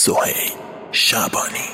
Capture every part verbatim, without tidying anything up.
سهیل شعبانی.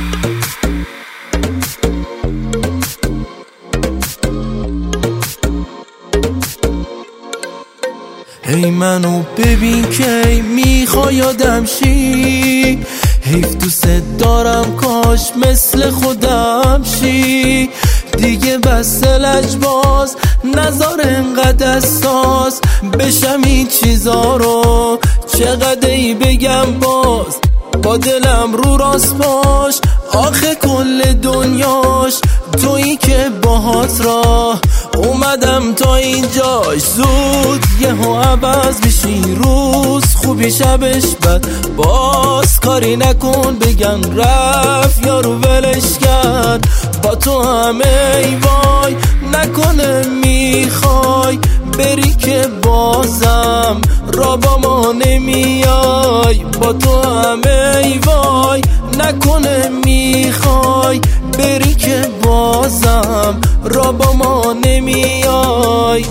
هی منو ببین که میخوای آدم شی، حیف دوست دارم کاش مثل خودم شی. دیگه بس لجباز نظر انقدر اساس بشم این چیزا رو چقدر ای بگم باز. با دلم رو راست باش، آخه کل دنیاش تویی که باهات راه اومدم تا اینجاش. زود یهو عوض بشی روز خوبی شبش بد، باز کاری نکن بگن رفت یارو ولش کرد. با تو همه ای وای نکنه میخوای بری که بازم را با ما نمیای. با تو همه ای وای نکنه میخوای بری که بازم را با ما نمیای.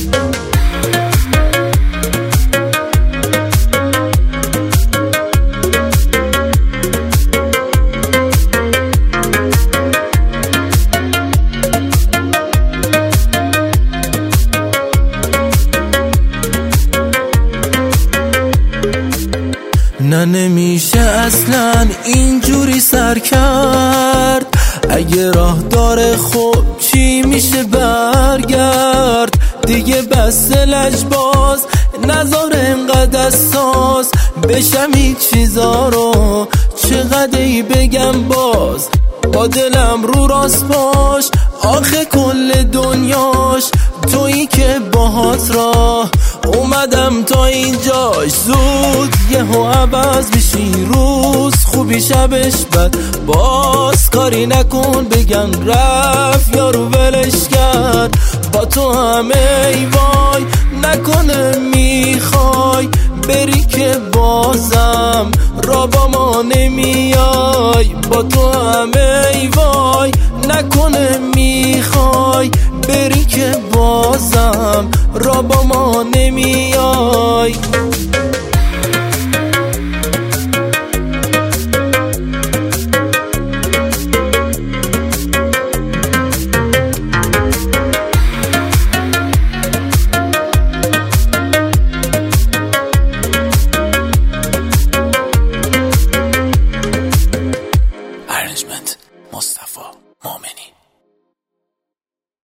نه نمیشه اصلا اینجوری سر کرد، اگه راه داره خب چی میشه برگرد. دیگه بس لجباز نظر انقدر اساس بشم این چیزا رو چقدر ای بگم باز. با دلم رو راست باش، آخه کل دنیاش تویی که باهات راه اومدم تا اینجاش. زود یهو عوض بشی روز خوبی شبش بد، باز کاری نکن بگن رفت یارو ولش کرد. با تو همه ای وای نکنه میخوای بری که بازم را با ما نمیای. با تو همه ای وای نکنه میخوای بری که بازم را با ما نمیای.